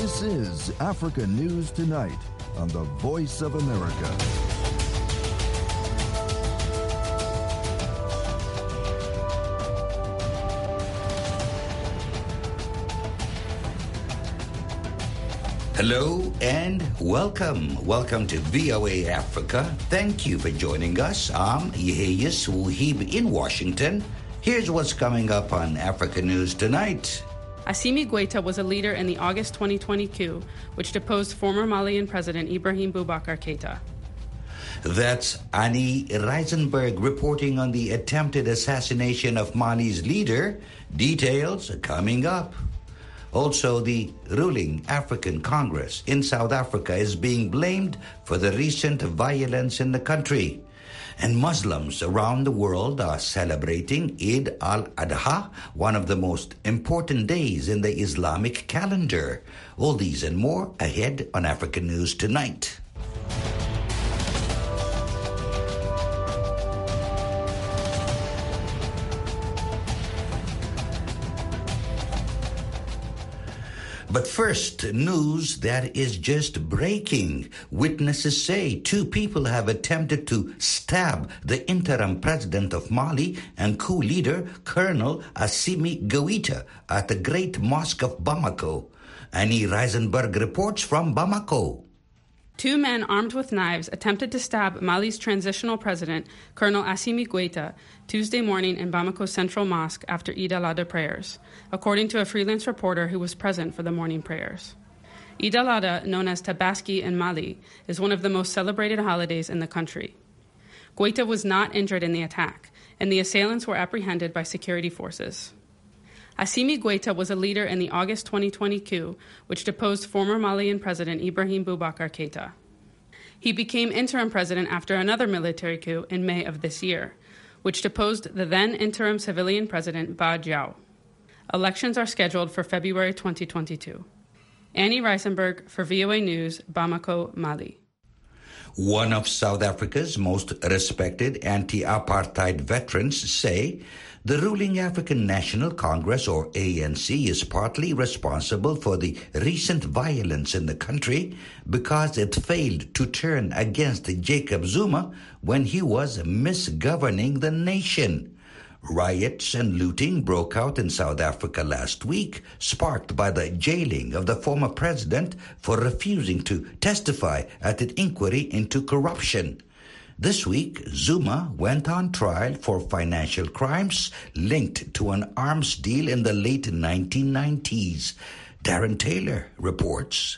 This is Africa News Tonight on the Voice of America. Hello and welcome. Welcome to VOA Africa. Thank you for joining us. I'm Yeheyes Wuhib in Washington. Here's what's coming up on Africa News Tonight. Assimi Goïta was a leader in the August 2020 coup, which deposed former Malian President Ibrahim Boubacar Keïta. That's Annie Reisenberg reporting on the attempted assassination of Mali's leader. Details coming up. Also, the ruling African Congress in South Africa is being blamed for the recent violence in the country. And Muslims around the world are celebrating Eid al-Adha, one of the most important days in the Islamic calendar. All these and more ahead on Africa News Tonight. But first, news that is just breaking. Witnesses say 2 people have attempted to stab the interim president of Mali and coup leader, Colonel Assimi Goïta, at the Great Mosque of Bamako. Annie Reisenberg reports from Bamako. 2 men armed with knives attempted to stab Mali's transitional president, Colonel Assimi Goïta, Tuesday morning in Bamako's Central Mosque after Eid al-Adha prayers, according to a freelance reporter who was present for the morning prayers. Eid al-Adha, known as Tabaski in Mali, is one of the most celebrated holidays in the country. Goïta was not injured in the attack, and the assailants were apprehended by security forces. Assimi Goïta was a leader in the August 2020 coup, which deposed former Malian President Ibrahim Boubacar Keïta. He became interim president after another military coup in May of this year, which deposed the then interim civilian president Ba Diaw. Elections are scheduled for February 2022. Annie Reisenberg for VOA News, Bamako, Mali. One of South Africa's most respected anti-apartheid veterans say the ruling African National Congress, or ANC, is partly responsible for the recent violence in the country because it failed to turn against Jacob Zuma when he was misgoverning the nation. Riots and looting broke out in South Africa last week, sparked by the jailing of the former president for refusing to testify at an inquiry into corruption. This week, Zuma went on trial for financial crimes linked to an arms deal in the late 1990s. Darren Taylor reports.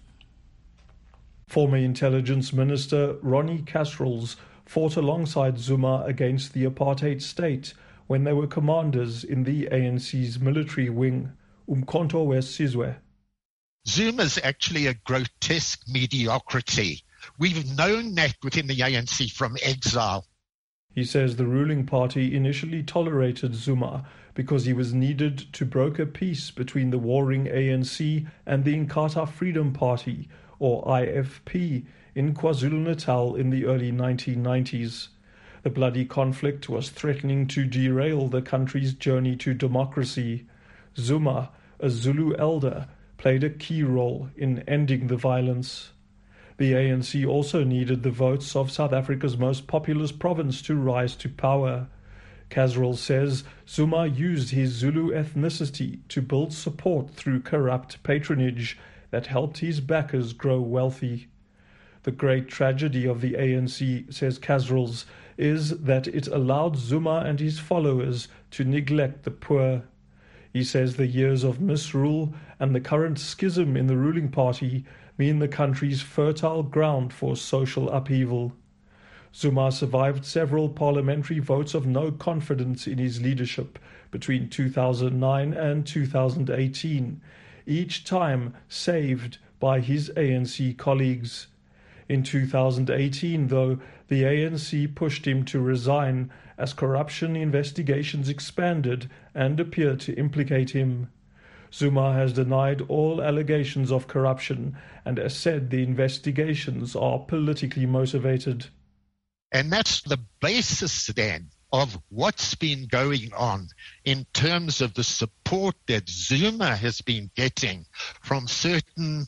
Former Intelligence Minister Ronnie Kasrils fought alongside Zuma against the apartheid state when they were commanders in the ANC's military wing, Umkhonto weSizwe. Zuma's actually a grotesque mediocrity. We've known that within the ANC from exile. He says the ruling party initially tolerated Zuma because he was needed to broker peace between the warring ANC and the Inkatha Freedom Party, or IFP, in KwaZulu-Natal in the early 1990s. The bloody conflict was threatening to derail the country's journey to democracy. Zuma, a Zulu elder, played a key role in ending the violence. The ANC also needed the votes of South Africa's most populous province to rise to power. Kasrils says Zuma used his Zulu ethnicity to build support through corrupt patronage that helped his backers grow wealthy. The great tragedy of the ANC, says Kasrils, is that it allowed Zuma and his followers to neglect the poor. He says the years of misrule and the current schism in the ruling party mean the country's fertile ground for social upheaval. Zuma survived several parliamentary votes of no confidence in his leadership between 2009 and 2018, each time saved by his ANC colleagues. In 2018, though, the ANC pushed him to resign as corruption investigations expanded and appeared to implicate him. Zuma has denied all allegations of corruption and has said the investigations are politically motivated. And that's the basis then of what's been going on in terms of the support that Zuma has been getting from certain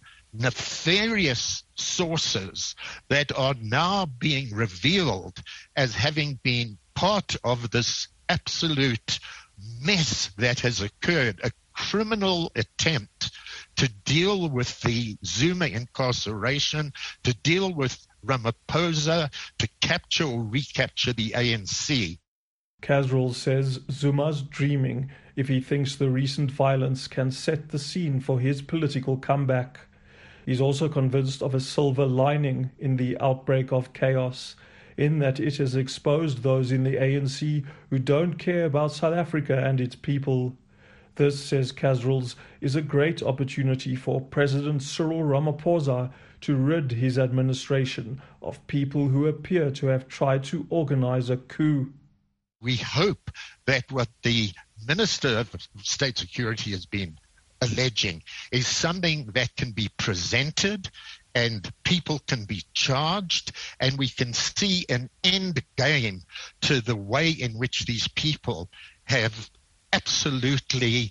nefarious sources that are now being revealed as having been part of this absolute mess that has occurred, a criminal attempt to deal with the Zuma incarceration, to deal with Ramaphosa, to capture or recapture the ANC. Casril says Zuma's dreaming if he thinks the recent violence can set the scene for his political comeback. He's also convinced of a silver lining in the outbreak of chaos, in that it has exposed those in the ANC who don't care about South Africa and its people. This, says Casrils, is a great opportunity for President Cyril Ramaphosa to rid his administration of people who appear to have tried to organize a coup. We hope that what the Minister of State Security has been alleging is something that can be presented and people can be charged, and we can see an end game to the way in which these people have absolutely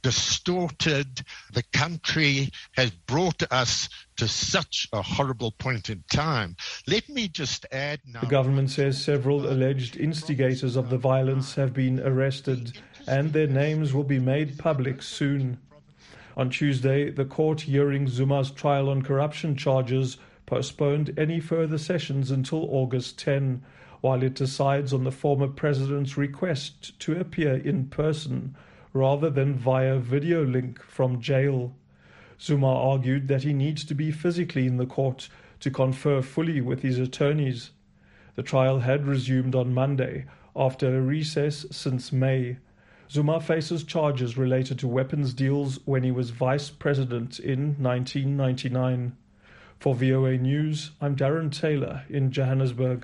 distorted the country, has brought us to such a horrible point in time. Let me just add now. The government says several alleged instigators of the violence have been arrested and their names will be made public soon. On Tuesday, the court hearing Zuma's trial on corruption charges postponed any further sessions until August 10, while it decides on the former president's request to appear in person rather than via video link from jail. Zuma argued that he needs to be physically in the court to confer fully with his attorneys. The trial had resumed on Monday after a recess since May. Zuma faces charges related to weapons deals when he was vice president in 1999. For VOA News, I'm Darren Taylor in Johannesburg.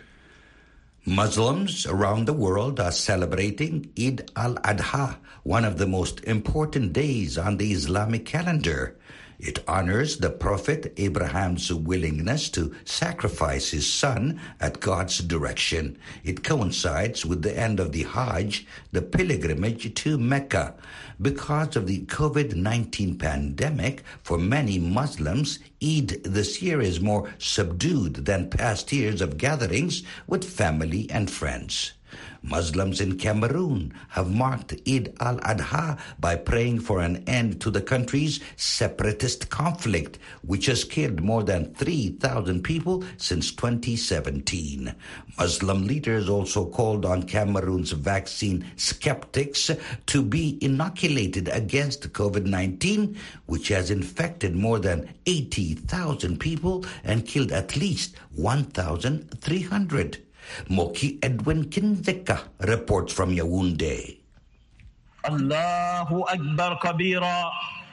Muslims around the world are celebrating Eid al-Adha, one of the most important days on the Islamic calendar. It honors the Prophet Abraham's willingness to sacrifice his son at God's direction. It coincides with the end of the Hajj, the pilgrimage to Mecca. Because of the COVID-19 pandemic, for many Muslims, Eid this year is more subdued than past years of gatherings with family and friends. Muslims in Cameroon have marked Eid al-Adha by praying for an end to the country's separatist conflict, which has killed more than 3,000 people since 2017. Muslim leaders also called on Cameroon's vaccine skeptics to be inoculated against COVID-19, which has infected more than 80,000 people and killed at least 1,300. Moki Edwin Kinzeka reports from Yaoundé. Allahu Akbar Kabira.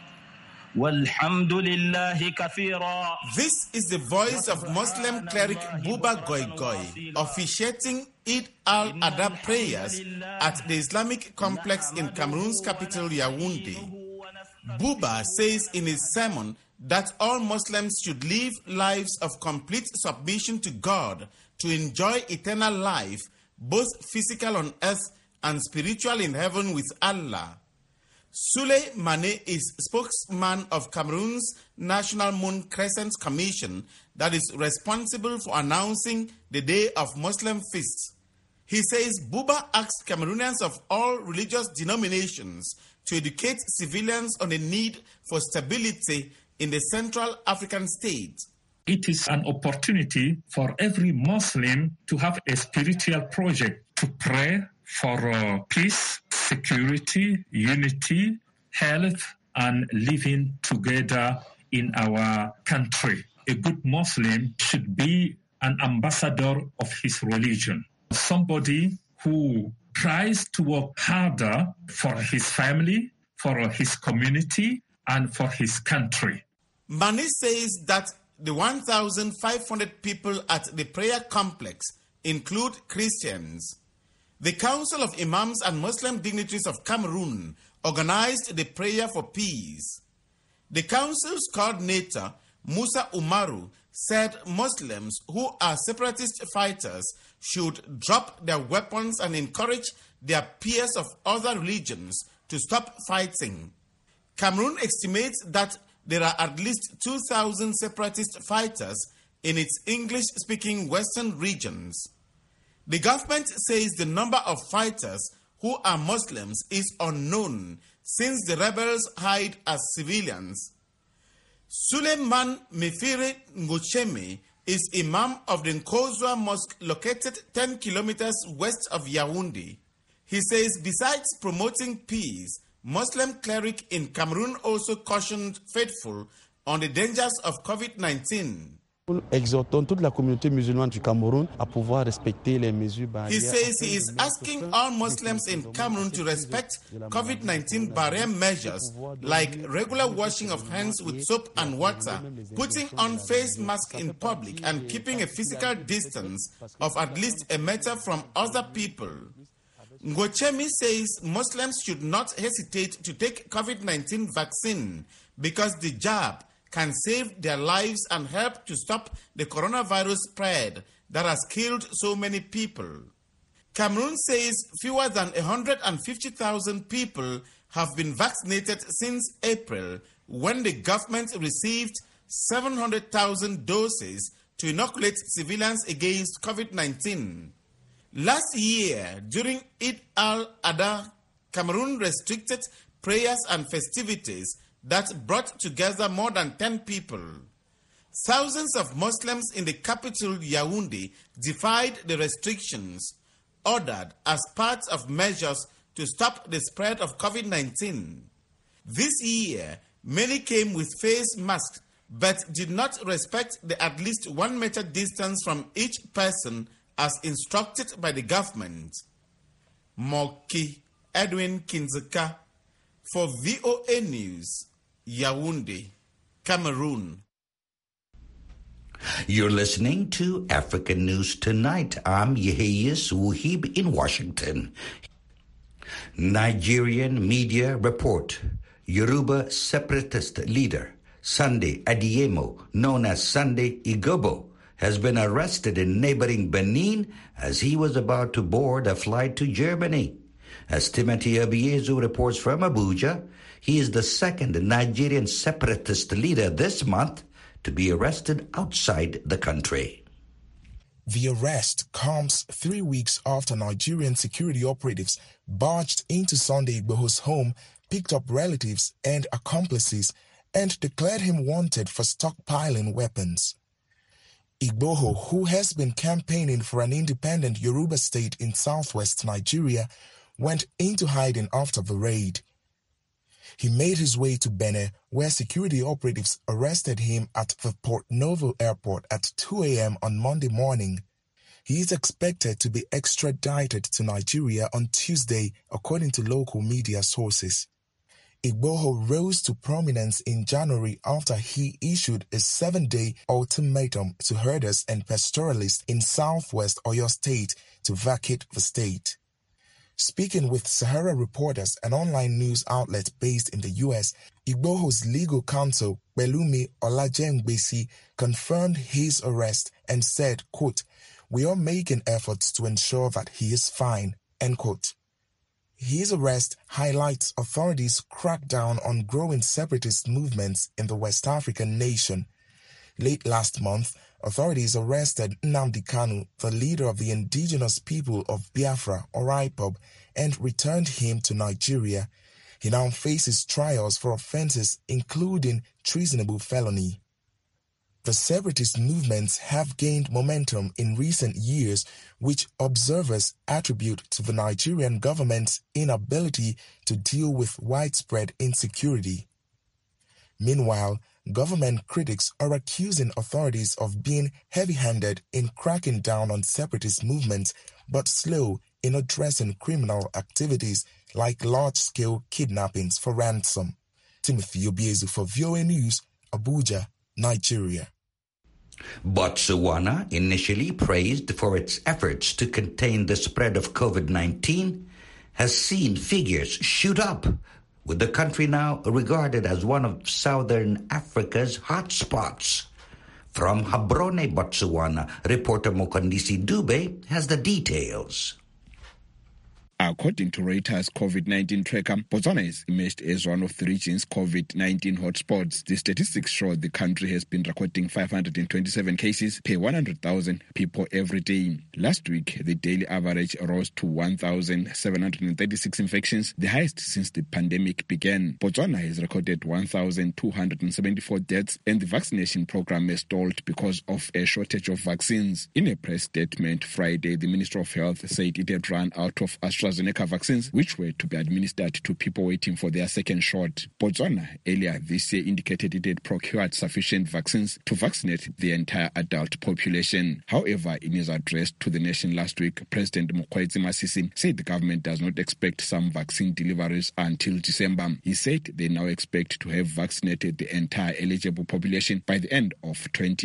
Walhamdulillahi kathira. This is the voice of Muslim cleric Buba Goigoi officiating Eid al-Adha prayers at the Islamic complex in Cameroon's capital Yaoundé. Buba says in his sermon that all Muslims should live lives of complete submission to God to enjoy eternal life, both physical on earth and spiritual in heaven with Allah. Sule Mane is spokesman of Cameroon's National Moon Crescent Commission that is responsible for announcing the Day of Muslim Feasts. He says Buba asked Cameroonians of all religious denominations to educate civilians on the need for stability in the Central African state. It is an opportunity for every Muslim to have a spiritual project to pray for peace, security, unity, health, and living together in our country. A good Muslim should be an ambassador of his religion, somebody who tries to work harder for his family, for his community, and for his country. Mani says that the 1,500 people at the prayer complex include Christians. The Council of Imams and Muslim Dignitaries of Cameroon organized the prayer for peace. The council's coordinator, Musa Umaru, said Muslims who are separatist fighters should drop their weapons and encourage their peers of other religions to stop fighting. Cameroon estimates that there are at least 2,000 separatist fighters in its English-speaking western regions. The government says the number of fighters who are Muslims is unknown since the rebels hide as civilians. Suleiman Mefire Ngochemi is Imam of the Nkozwa Mosque located 10 kilometers west of Yaoundé. He says besides promoting peace, Muslim cleric in Cameroon also cautioned faithful on the dangers of COVID-19. Exhortons toute la communauté musulmane du Cameroun à pouvoir respecter les mesures barrières. He says he is asking all Muslims in Cameroon to respect COVID-19 barrier measures like regular washing of hands with soap and water, putting on face masks in public, and keeping a physical distance of at least a meter from other people. Ngochemi says Muslims should not hesitate to take COVID-19 vaccine because the jab can save their lives and help to stop the coronavirus spread that has killed so many people. Cameroon says fewer than 150,000 people have been vaccinated since April, when the government received 700,000 doses to inoculate civilians against COVID-19. Last year, during Eid al-Adha, Cameroon restricted prayers and festivities that brought together more than 10 people. Thousands of Muslims in the capital Yaoundé defied the restrictions ordered as part of measures to stop the spread of COVID-19. This year, many came with face masks but did not respect the at least 1 meter distance from each person as instructed by the government. Moki Edwin Kinzeka for VOA News, Yaoundé, Cameroon. You're listening to African News Tonight. I'm Yeheyes Wuhib in Washington. Nigerian media report. Yoruba separatist leader Sunday Adeyemo, known as Sunday Igboho, has been arrested in neighboring Benin as he was about to board a flight to Germany. As Timothy Obiezu reports from Abuja, he is the second Nigerian separatist leader this month to be arrested outside the country. The arrest comes 3 weeks after Nigerian security operatives barged into Sunday Igboho's home, picked up relatives and accomplices, and declared him wanted for stockpiling weapons. Igboho, who has been campaigning for an independent Yoruba state in southwest Nigeria, went into hiding after the raid. He made his way to Benin, where security operatives arrested him at the Port Novo airport at 2 a.m. on Monday morning. He is expected to be extradited to Nigeria on Tuesday, according to local media sources. Igboho rose to prominence in January after he issued a 7-day ultimatum to herders and pastoralists in southwest Oyo State to vacate the state. Speaking with Sahara Reporters, an online news outlet based in the U.S., Igboho's legal counsel, Belumi Olajengbesi, confirmed his arrest and said, quote, "We are making efforts to ensure that he is fine," end quote. His arrest highlights authorities' crackdown on growing separatist movements in the West African nation. Late last month, authorities arrested Nnamdi Kanu, the leader of the indigenous people of Biafra, or IPOB, and returned him to Nigeria. He now faces trials for offenses including treasonable felony. The separatist movements have gained momentum in recent years, which observers attribute to the Nigerian government's inability to deal with widespread insecurity. Meanwhile, government critics are accusing authorities of being heavy-handed in cracking down on separatist movements, but slow in addressing criminal activities like large-scale kidnappings for ransom. Timothy Obiezu for VOA News, Abuja, Nigeria. Botswana, initially praised for its efforts to contain the spread of COVID-19, has seen figures shoot up, with the country now regarded as one of Southern Africa's hotspots. From Gaborone, Botswana, reporter Mokondisi Dube has the details. According to Reuters COVID-19 tracker, Botswana has emerged as one of the region's COVID-19 hotspots. The statistics show the country has been recording 527 cases per 100,000 people every day. Last week, the daily average rose to 1,736 infections, the highest since the pandemic began. Botswana has recorded 1,274 deaths, and the vaccination program has stalled because of a shortage of vaccines. In a press statement Friday, the Minister of Health said it had run out of AstraZeneca vaccines, which were to be administered to people waiting for their second shot. Botswana earlier this year indicated it had procured sufficient vaccines to vaccinate the entire adult population. However, in his address to the nation last week, President Mokgweetsi Masisi said the government does not expect some vaccine deliveries until December. He said they now expect to have vaccinated the entire eligible population by the end of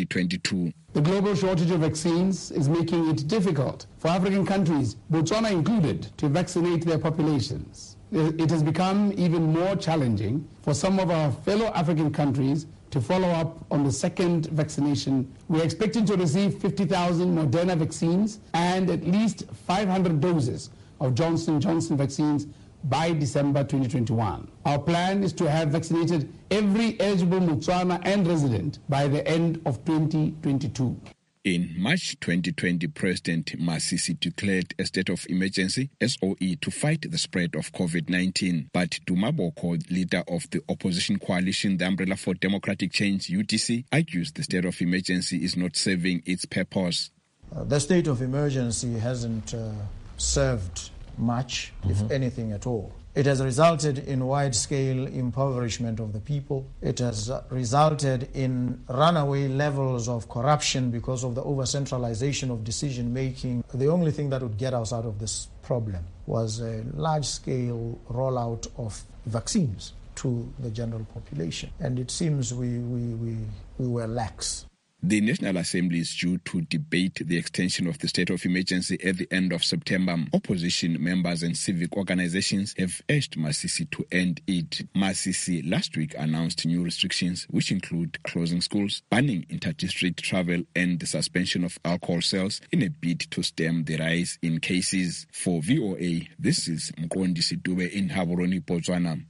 2022. The global shortage of vaccines is making it difficult for African countries, Botswana included, to vaccinate their populations. It has become even more challenging for some of our fellow African countries to follow up on the second vaccination. We are expecting to receive 50,000 Moderna vaccines and at least 500 doses of Johnson & Johnson vaccines by December 2021. Our plan is to have vaccinated every eligible Botswana and resident by the end of 2022. In March 2020, President Masisi declared a state of emergency, SOE, to fight the spread of COVID-19. But Duma Boko, leader of the opposition coalition, the Umbrella for Democratic Change, UDC, argues the state of emergency is not serving its purpose. The state of emergency hasn't served much, if anything at all. It has resulted in wide-scale impoverishment of the people. It has resulted in runaway levels of corruption because of the over-centralization of decision-making. The only thing that would get us out of this problem was a large-scale rollout of vaccines to the general population. And it seems we were lax. The National Assembly is due to debate the extension of the state of emergency at the end of September. Opposition members and civic organizations have urged Masisi to end it. Masisi last week announced new restrictions, which include closing schools, banning inter-district travel, and the suspension of alcohol sales in a bid to stem the rise in cases. For VOA, this is Mkondisi Dube in Gaborone, Botswana.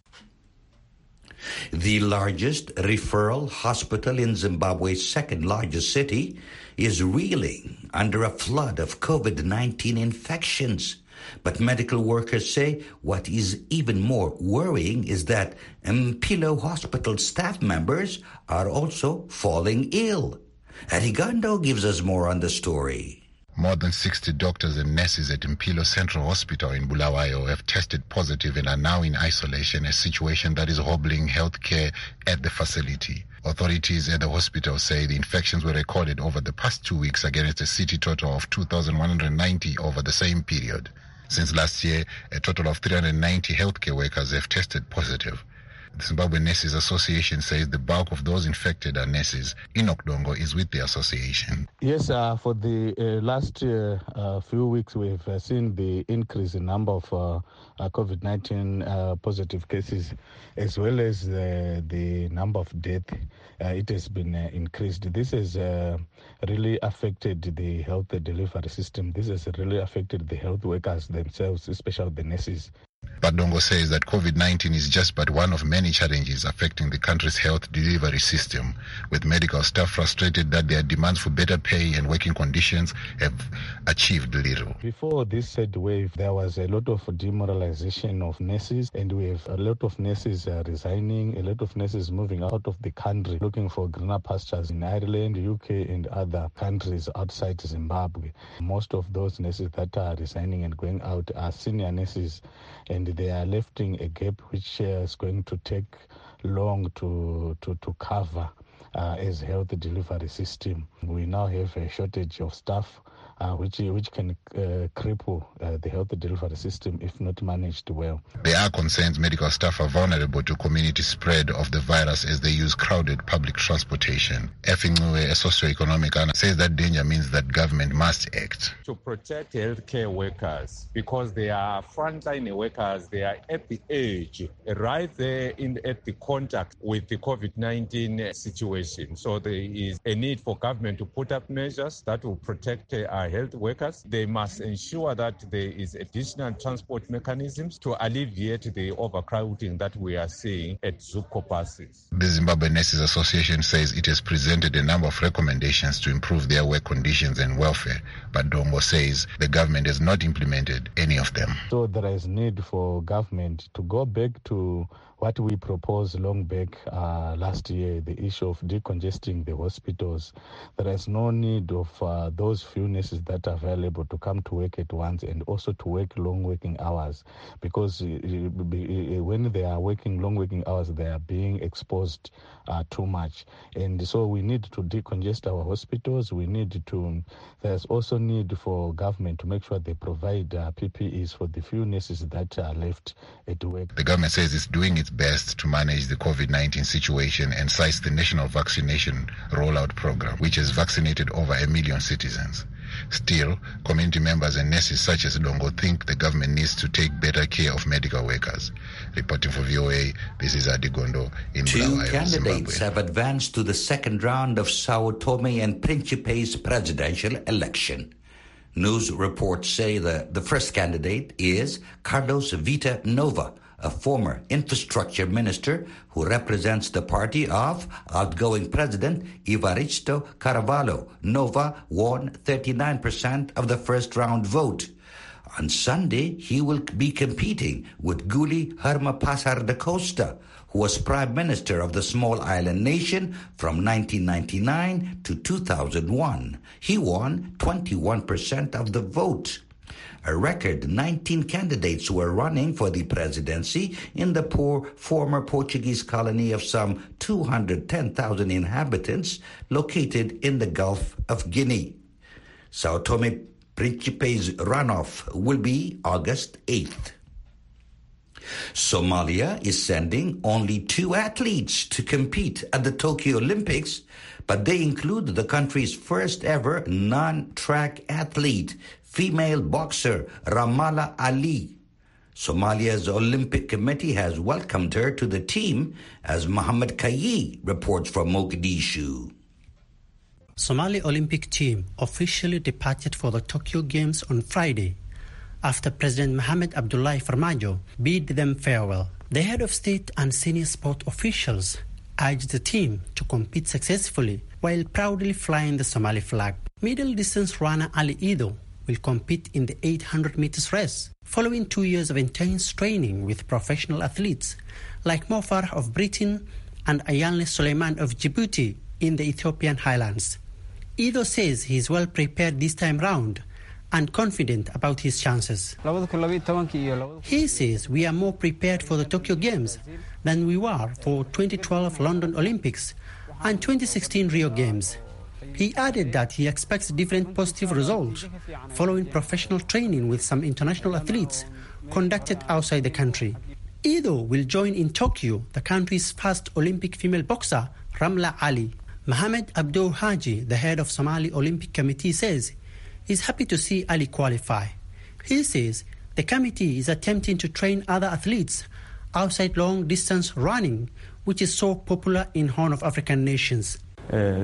The largest referral hospital in Zimbabwe's second largest city is reeling under a flood of COVID-19 infections. But medical workers say what is even more worrying is that Mpilo Hospital staff members are also falling ill. Arigando gives us more on the story. More than 60 doctors and nurses at Mpilo Central Hospital in Bulawayo have tested positive and are now in isolation, a situation that is hobbling healthcare at the facility. Authorities at the hospital say the infections were recorded over the past 2 weeks against a city total of 2,190 over the same period. Since last year, a total of 390 healthcare workers have tested positive. The Zimbabwe Nurses Association says the bulk of those infected are nurses. Enoch Dongo is with the association. Yes, for the last few weeks, we've seen the increase in number of COVID-19 positive cases, as well as the number of deaths. It has been increased. This has really affected the health delivery system. This has really affected the health workers themselves, especially the nurses. But Dongo says that COVID-19 is just but one of many challenges affecting the country's health delivery system, with medical staff frustrated that their demands for better pay and working conditions have achieved little. Before this third wave, there was a lot of demoralization of nurses, and we have a lot of nurses resigning, a lot of nurses moving out of the country, looking for greener pastures in Ireland, UK, and other countries outside Zimbabwe. Most of those nurses that are resigning and going out are senior nurses, and they are lifting a gap which is going to take long to cover as health delivery system. We now have a shortage of staff which can cripple the health delivery system if not managed well. There are concerns medical staff are vulnerable to community spread of the virus as they use crowded public transportation. Efingwe, a socioeconomic analyst, says that danger means that government must act. To protect healthcare workers, because they are frontline workers, they are at the edge, right there at the contact with the COVID-19 situation. So there is a need for government to put up measures that will protect our health workers. They must ensure that there is additional transport mechanisms to alleviate the overcrowding that we are seeing at Zupco buses. The Zimbabwe Nurses Association says it has presented a number of recommendations to improve their work conditions and welfare, but Dongo says the government has not implemented any of them. So there is need for government to go back to what we proposed long back last year, the issue of decongesting the hospitals. There is no need of those few nurses that are available to come to work at once and also to work long working hours, because when they are working long working hours, they are being exposed too much. And so we need to decongest our hospitals. There's also need for government to make sure they provide PPEs for the few nurses that are left at work. The government says it's doing its best to manage the COVID-19 situation and cites the National Vaccination Rollout Program, which has vaccinated over 1 million citizens. Still, community members and nurses such as Dongo think the government needs to take better care of medical workers. Reporting for VOA, this is Adigondo in Bulawayo, Two candidates Zimbabwe. have advanced to the second round of Sao Tome and Principe's presidential election. News reports say the first candidate is Carlos Vita Nova, a former infrastructure minister who represents the party of outgoing President Evaristo Carvalho. Nova won 39% of the first-round vote. On Sunday, he will be competing with Guli Hermapasar da Costa, who was Prime Minister of the small island nation from 1999 to 2001. He won 21% of the vote. A record 19 candidates were running for the presidency in the former Portuguese colony of some 210,000 inhabitants located in the Gulf of Guinea. Sao Tome Principe's runoff will be August 8th. Somalia is sending only 2 athletes to compete at the Tokyo Olympics, but they include the country's first ever non-track athlete, female boxer Ramala Ali. Somalia's Olympic Committee has welcomed her to the team, as Mohammed Kayi reports from Mogadishu. Somali Olympic team officially departed for the Tokyo Games on Friday after President Mohamed Abdullahi Farmajo bid them farewell. The head of state and senior sport officials urged the team to compete successfully while proudly flying the Somali flag. Middle distance runner Ali Ido will compete in the 800 meters race, following 2 years of intense training with professional athletes like Mo Farah of Britain and Ayanle Suleiman of Djibouti in the Ethiopian highlands. Ido says he is well prepared this time round and confident about his chances. He says we are more prepared for the Tokyo Games than we were for 2012 London Olympics and 2016 Rio Games. He added that he expects different positive results following professional training with some international athletes conducted outside the country. Ido will join in Tokyo the country's first Olympic female boxer, Ramla Ali. Mohamed Abdul Haji, the head of Somali Olympic Committee, says he's happy to see Ali qualify. He says the committee is attempting to train other athletes outside long-distance running, which is so popular in Horn of African nations. He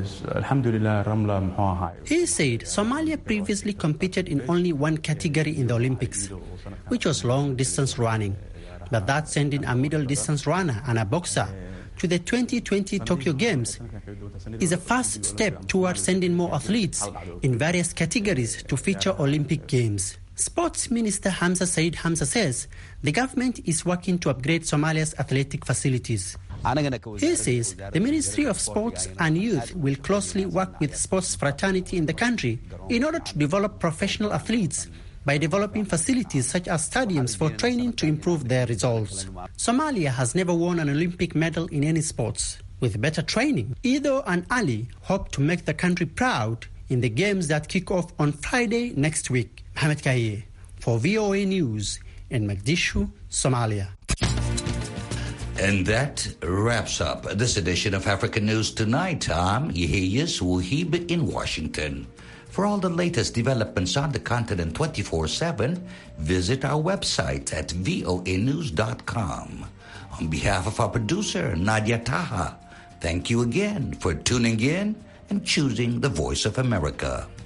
said Somalia previously competed in only one category in the Olympics, which was long-distance running, but that sending a middle-distance runner and a boxer to the 2020 Tokyo Games is a first step towards sending more athletes in various categories to feature Olympic Games. Sports Minister Hamza Said Hamza says the government is working to upgrade Somalia's athletic facilities. He says the Ministry of Sports and Youth will closely work with sports fraternity in the country in order to develop professional athletes by developing facilities such as stadiums for training to improve their results. Somalia has never won an Olympic medal in any sports. With better training, Ido and Ali hope to make the country proud in the games that kick off on Friday next week. Mohamed Kaye for VOA News in Mogadishu, Somalia. And that wraps up this edition of African News Tonight. I'm Yehiyas Wuhib in Washington. For all the latest developments on the continent 24/7, visit our website at voanews.com. On behalf of our producer, Nadia Taha, thank you again for tuning in and choosing the Voice of America.